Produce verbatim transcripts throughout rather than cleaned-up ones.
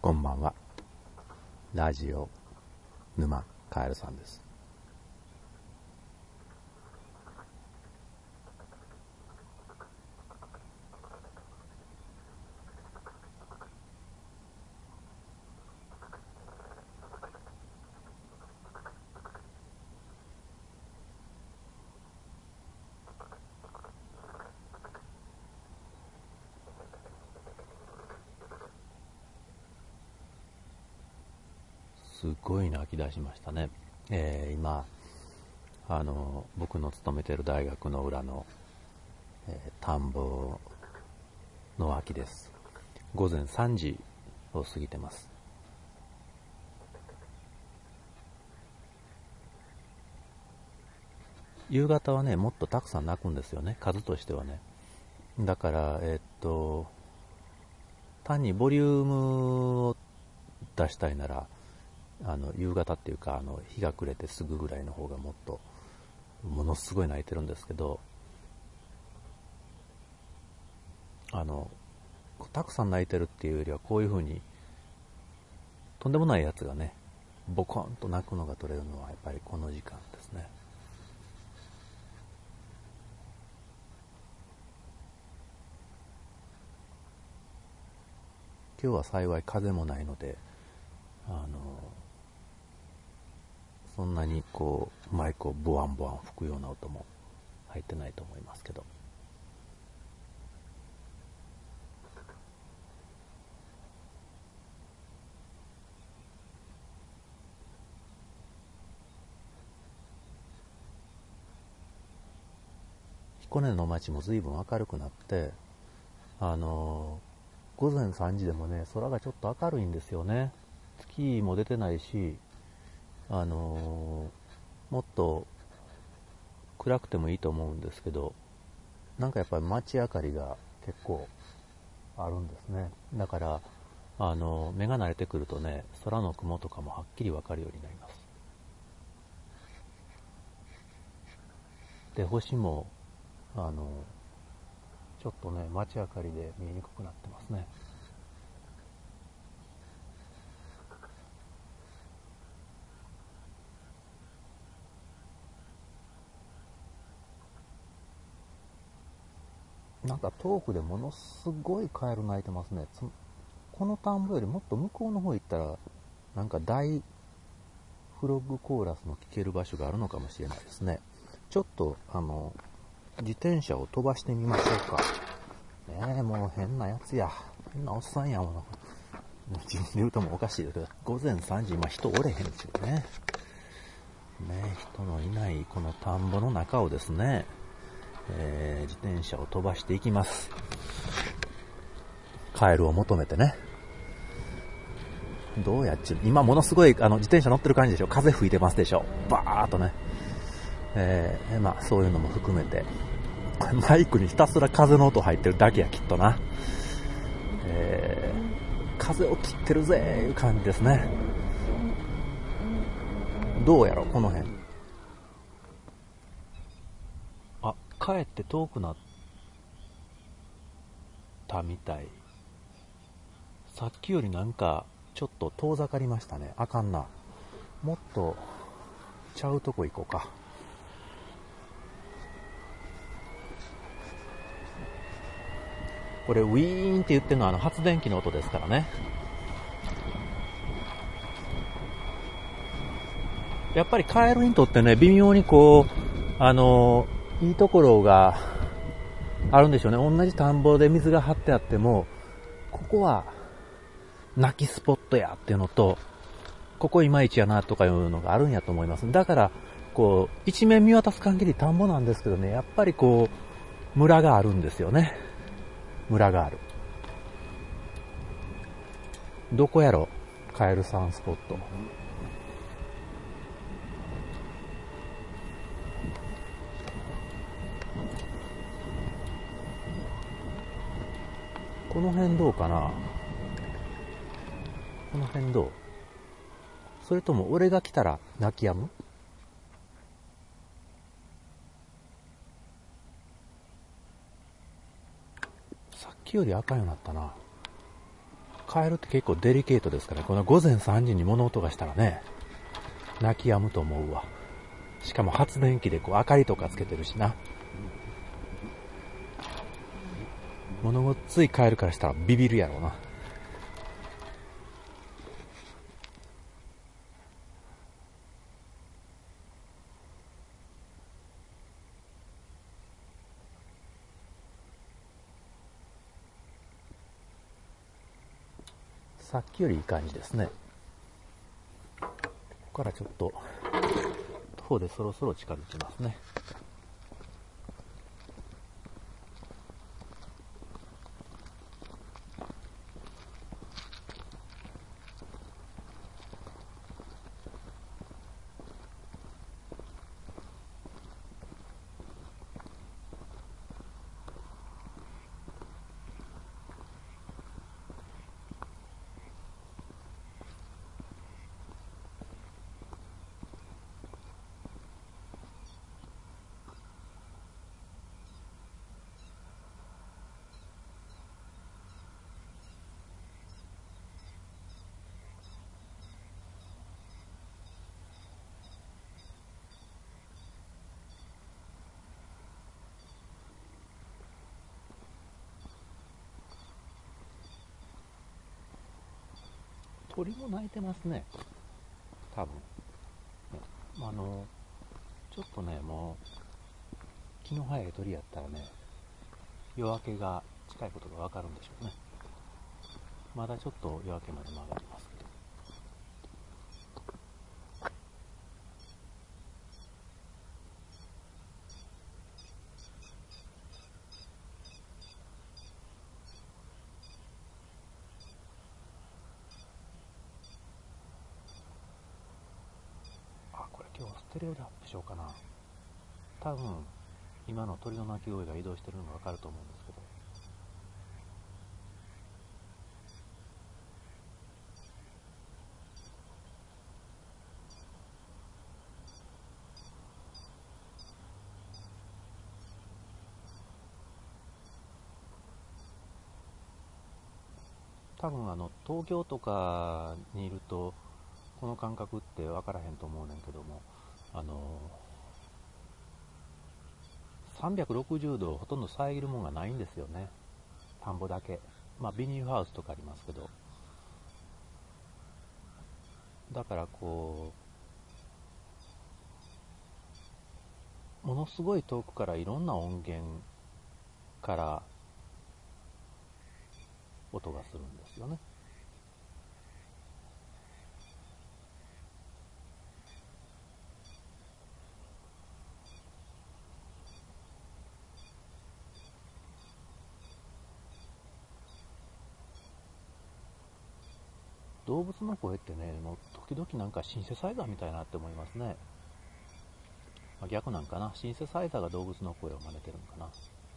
こんばんは。ラジオ沼カエルさんです。すごい泣き出しましたね。えー、今あの僕の勤めている大学の裏の、えー、田んぼの脇です。午前さんじを過ぎてます。夕方はねもっとたくさん鳴くんですよね、数としてはね。だからえー、っと単にボリュームを出したいならあの夕方っていうかあの日が暮れてすぐぐらいの方がもっとものすごい鳴いてるんですけど、あのたくさん鳴いてるっていうよりはこういう風にとんでもないやつがねボコンと鳴くのが取れるのはやっぱりこの時間ですね。今日は幸い風もないのであのそんなにこうマイクをボワンボワン吹くような音も入ってないと思いますけど、彦根の街も随分明るくなって、あの午前さんじでもね空がちょっと明るいんですよね。月も出てないし、あのもっと暗くてもいいと思うんですけど、なんかやっぱり街明かりが結構あるんですね。だからあの目が慣れてくるとね空の雲とかもはっきり分かるようになります。で星もあのちょっとね街明かりで見えにくくなってますね。なんか遠くでものすごいカエル鳴いてますね。この田んぼよりもっと向こうの方行ったらなんか大フロッグコーラスの聞ける場所があるのかもしれないですね。ちょっとあの自転車を飛ばしてみましょうか。ねえ、もう変なやつや、変なおっさんやもの。自分で言うともおかしいですけど、午前さんじ、今人おれへんですよね。ねえ、人のいないこの田んぼの中をですね、えー、自転車を飛ばしていきます。カエルを求めてね。どうやっちゅう、今ものすごいあの自転車乗ってる感じでしょ。風吹いてますでしょ。バーっとね。えー、まあそういうのも含めて、マイクにひたすら風の音入ってるだけやきっとな。えー、風を切ってるぜーいう感じですね。どうやろこの辺。あ、かえって遠くなったみたい。さっきよりなんかちょっと遠ざかりましたね。あかんな。もっとちゃうとこ行こうか。これウィーンって言ってるのはあの発電機の音ですからね。やっぱりカエルにとってね微妙にこうあのいいところがあるんでしょうね。同じ田んぼで水が張ってあってもここは泣きスポットやっていうのと、ここいまいちやなとかいうのがあるんやと思います。だからこう一面見渡す限り田んぼなんですけどね、やっぱりこう村があるんですよね。村がある。どこやろカエルさんスポット。この辺どうかな。この辺どう。それとも俺が来たら泣き止む。さっきより赤いようになったな。 カエルって結構デリケートですから、このごぜんさんじに物音がしたらね、泣き止むと思うわ。しかも発電機でこう明かりとかつけてるしな。物ごっついカエルからしたらビビるやろうな。さっきよりいい感じですね。ここからちょっと徒歩でそろそろ近づきますね。鳥も鳴いてますね、多分。あの、ちょっとね、もう、気の早い鳥やったらね、夜明けが近いことがわかるんでしょうね。まだちょっと夜明けまで曲がりますけど。あ、これ今日ステレオでアップしようかな。多分、今の鳥の鳴き声が移動してるのがわかると思うんですけど。多分あの東京とかにいるとこの感覚って分からへんと思うねんけども、あのさんびゃくろくじゅうどほとんど遮るもんがないんですよね。田んぼだけ、まあビニールハウスとかありますけど、だからこうものすごい遠くからいろんな音源から音がするんですよね。動物の声ってね、もう時々なんかシンセサイザーみたいなって思いますね。まあ、逆なんかな、シンセサイザーが動物の声を真似てるのかな。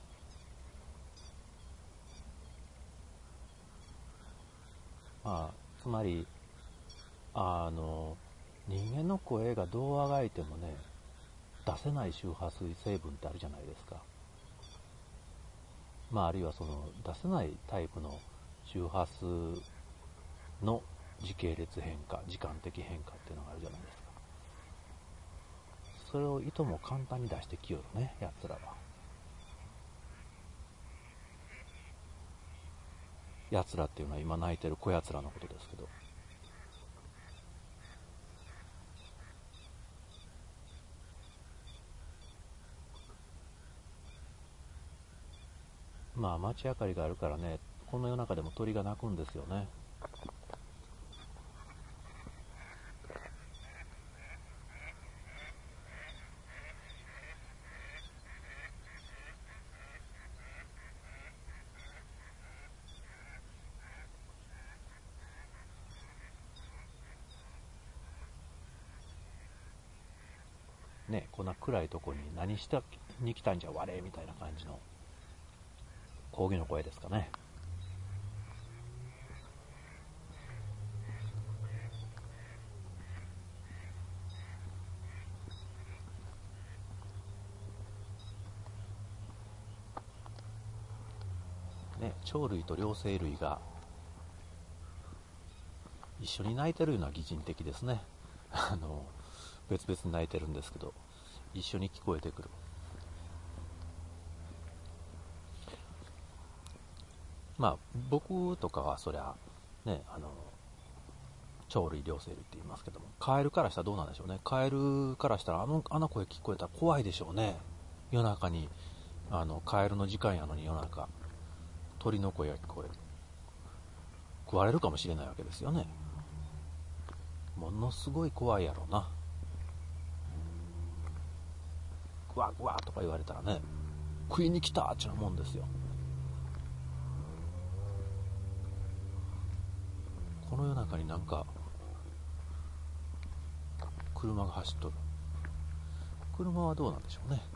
まあ、つまりあの人間の声がどうあがいてもね、出せない周波数成分ってあるじゃないですか。まあ、あるいはその出せないタイプの周波数の時系列変化、時間的変化っていうのがあるじゃないですか。それをいとも簡単に出してきよるね、やつらは。やつらっていうのは今泣いてる子やつらのことですけど。まあ街明かりがあるからね、この夜中でも鳥が鳴くんですよね。ね、こんな暗いとこに何したに来たんじゃわれみたいな感じの抗議の声ですかね。ね、鳥類と両生類が一緒に鳴いてるような擬人的ですね。あの別々に鳴いてるんですけど、一緒に聞こえてくる。まあ僕とかはそりゃね、あの鳥類両生類って言いますけども、カエルからしたらどうなんでしょうね。カエルからしたらあのあの声聞こえたら怖いでしょうね。夜中に、あのカエルの時間やのに夜中鳥の声が聞こえる。食われるかもしれないわけですよね。ものすごい怖いやろうな。グワグワとか言われたらね、食いに来たっちゅうもんですよ。この夜中になんか車が走っとる。車はどうなんでしょうね。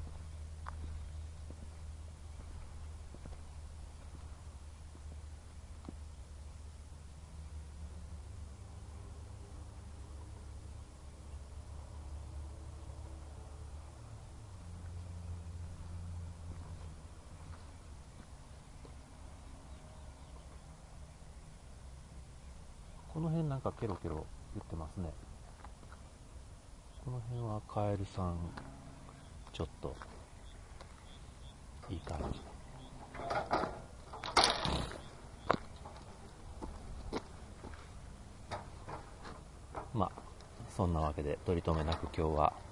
この辺なんかケロケロ言ってますね。この辺はカエルさんちょっといい感じ。まあそんなわけで取り留めなく今日は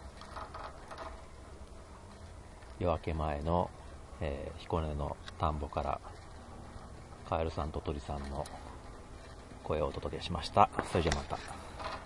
夜明け前の、えー、彦根の田んぼからカエルさんと鳥さんの声をお届けしました。それじゃまた。